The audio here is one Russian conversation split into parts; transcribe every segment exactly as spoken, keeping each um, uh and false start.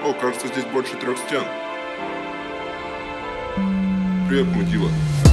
О, кажется, здесь больше трех стен. Привет, мудила.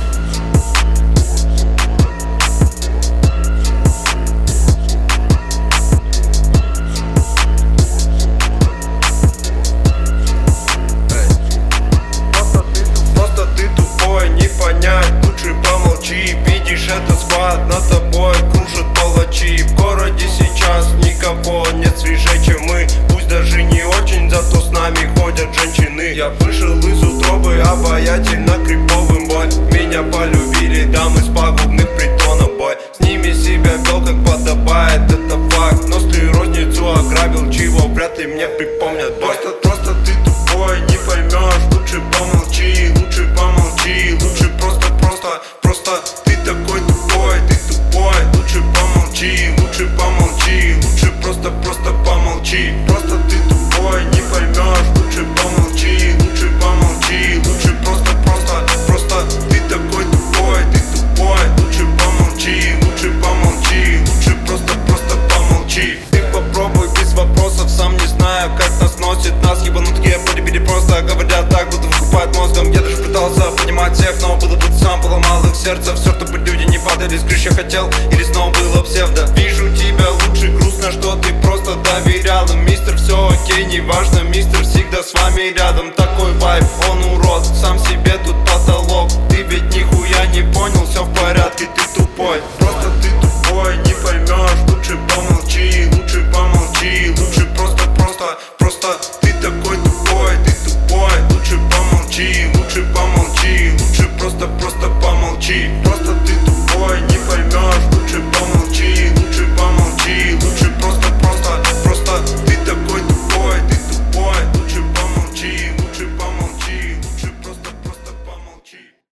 Просто ты тупой, не понять, лучше помолчи. Видишь, это склад, над тобой кружат палачи. В городе сейчас никого нет свежее, чем мы. Пусть даже не очень, зато с нами ходят женщины. Я вышел из утробы обаятельно криповым, бой. Меня полюбили дамы с пагубных притонов, бой. С ними себя вел как подобает, это факт. Но если розницу ограбил, чего вряд ли мне припомнят, бой. Просто, просто ты тупой, не поймешь, лучше помолчи. Лучше помолчи, лучше просто, просто, просто ты такой тупой, ты тупой. Лучше помолчи, лучше помолчи. Лучше просто, просто помолчи. Просто ты тупой, не поймешь, лучше помолчи. Лучше помолчи, лучше просто, просто, просто ты такой тупой, ты тупой. Лучше помолчи, лучше помолчи. Лучше просто, просто помолчи. Ты попробуй без вопросов, сам не знаю, как нас носит. Нас ебанутые полюбили просто, говорят так, будто выкупают мозгом. Я даже пытался понимать всех, но было бы сам, поломал их сердце. Все, чтобы люди не падали с крыши, хотел, или снова было псевдо. Вижу тебя лучше, грустно, что ты просто доверял им. Мистер, все окей, неважно, мистер всегда с вами рядом. Такой вайб, он урод, сам себе тут потолок. Ты ведь нихуя не понял, все в порядке.